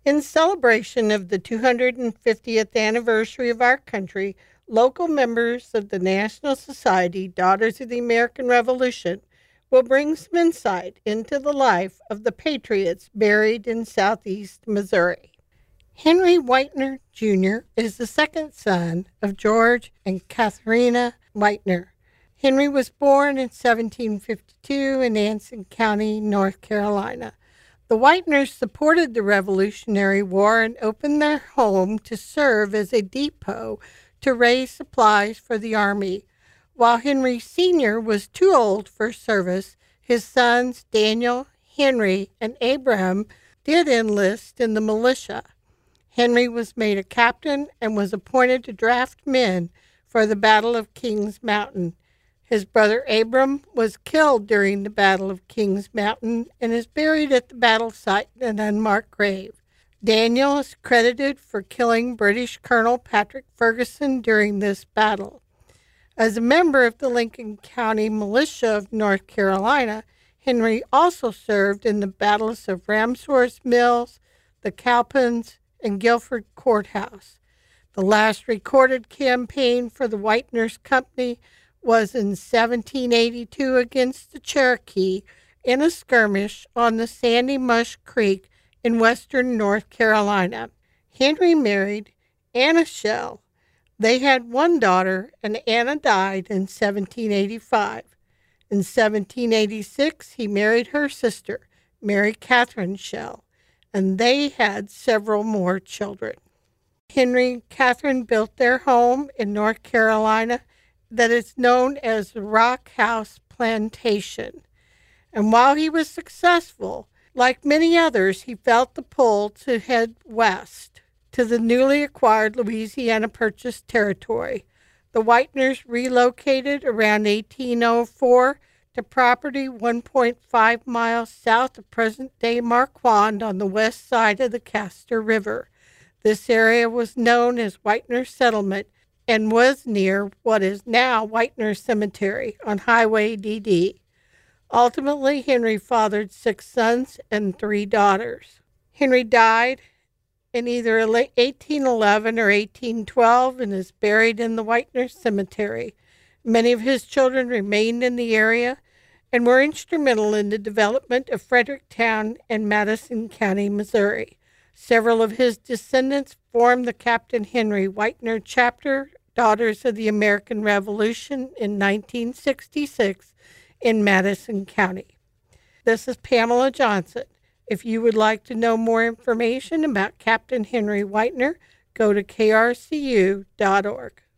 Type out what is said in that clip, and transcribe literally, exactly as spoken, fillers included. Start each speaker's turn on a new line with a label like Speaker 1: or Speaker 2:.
Speaker 1: In celebration of the two hundred fiftieth anniversary of our country, local members of the National Society Daughters of the American Revolution will bring some insight into the life of the patriots buried in southeast Missouri. Henry Whitener Junior is the second son of George and Katharina Whitener. Henry was born in seventeen fifty-two in Anson County, North Carolina. The Whiteners supported the Revolutionary War and opened their home to serve as a depot to raise supplies for the Army. While Henry Senior was too old for service, his sons Daniel, Henry, and Abraham did enlist in the militia. Henry was made a captain and was appointed to draft men for the Battle of Kings Mountain. His brother Abram was killed during the Battle of Kings Mountain and is buried at the battle site in an unmarked grave. Daniel is credited for killing British Colonel Patrick Ferguson during this battle. As a member of the Lincoln County Militia of North Carolina, Henry also served in the battles of Ramshorst Mills, the Cowpens, and Guilford Courthouse. The last recorded campaign for the Whiteners Company was in seventeen eighty-two against the Cherokee in a skirmish on the Sandy Mush Creek in western North Carolina. Henry married Anna Schell. They had one daughter, and Anna died in seventeen eighty-five. In seventeen eighty-six, he married her sister, Mary Catherine Schell, and they had several more children. Henry and Catherine built their home in North Carolina that is known as the Rock House Plantation. And while he was successful, like many others, he felt the pull to head west to the newly acquired Louisiana Purchase territory. The Whiteners relocated around eighteen oh four to property one point five miles south of present-day Marquand on the west side of the Castor River. This area was known as Whitener Settlement and was near what is now Whitener Cemetery on Highway D D. Ultimately, Henry fathered six sons and three daughters. Henry died in either eighteen eleven or eighteen twelve and is buried in the Whitener Cemetery. Many of his children remained in the area and were instrumental in the development of Fredericktown and Madison County, Missouri. Several of his descendants formed the Captain Henry Whitener chapter, Daughters of the American Revolution, in nineteen sixty-six in Madison County. This is Pamela Johnson. If you would like to know more information about Captain Henry Whitener, go to K R C U dot org.